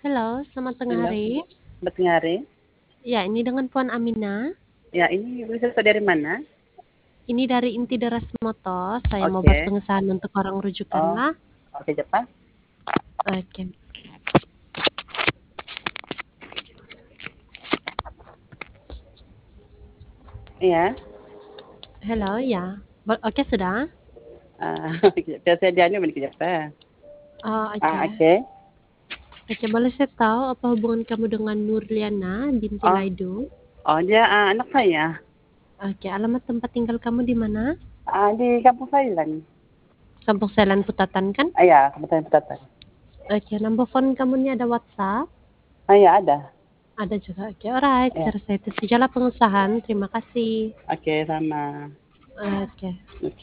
Halo, selamat tengah Halo, hari. selamat tengah hari. Ya, ini dengan Puan Amina. Ya, ini wisata dari mana? Ini dari Inti Deras Motor. Saya mau buat Oke. pengesahan untuk orang rujukan Oh, lah. oke Jepang. Oke. Iya. Halo, ya. Oke, sudah. Biasa dia ni mana Jepang. Oh, oke. Oke. Oke, boleh saya tahu apa hubungan kamu dengan Nurliana binti Oh, Laidu? dia anak saya. Oke, alamat tempat tinggal kamu di mana? Di Kampung Thailand. Kampung Selan Putatan kan? Ya, Kabupaten Petatan. Oke, nomor phone kamu ini ada WhatsApp? Ya ada. Ada juga. Oke, alright. Ya. Cara saya itu sajalah pengesahan. Terima kasih. Oke, sama. Oke. Oke.